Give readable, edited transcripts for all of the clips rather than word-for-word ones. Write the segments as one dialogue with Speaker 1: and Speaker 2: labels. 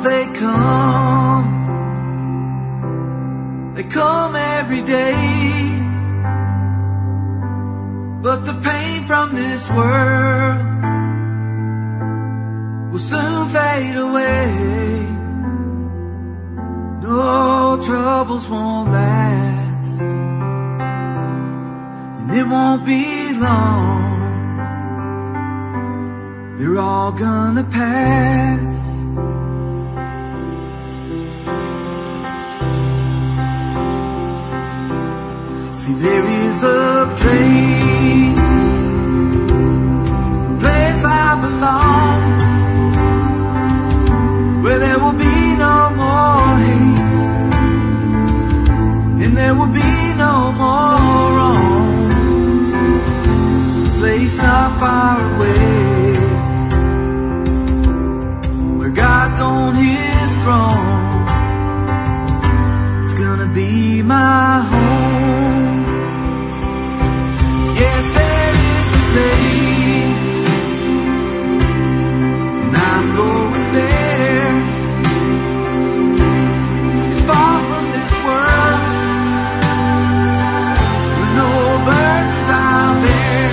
Speaker 1: they come every day. But the pain from this world will soon fade away. No, troubles won't last, and it won't be long. They're all gonna pass. See, there is a place I belong, where there will be no more hate, and there will be no more wrong. A place not far away, where God's on His throne. It's gonna be my home. Yes, there is a place, and I'm going there. It's far from this world, with no burdens I'll bear.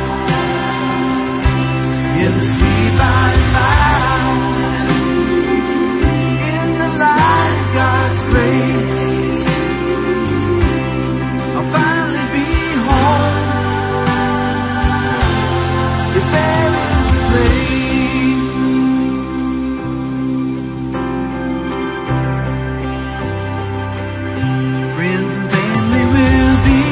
Speaker 1: In the sweet light found, in the light of God's grace, I'll finally be home. Yes, there is a place. Friends and family will be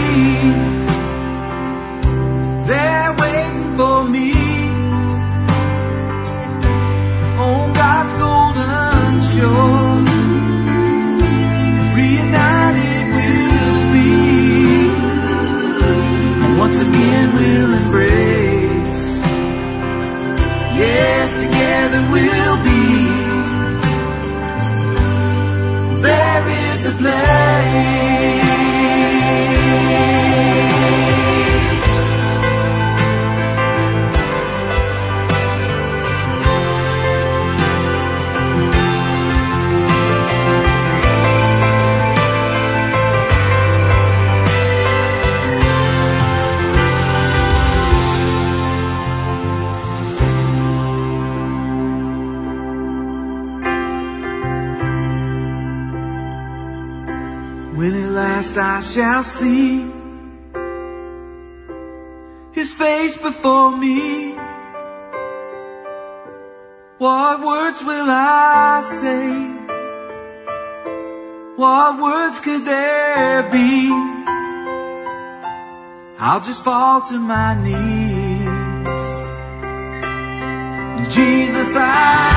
Speaker 1: there waiting for me on God's golden shore. Reunited we'll be, and once again we'll embrace. Yes, together we'll be. There is a place. When at last I shall see His face before me, what words will I say? What words could there be? I'll just fall to my knees. Jesus, I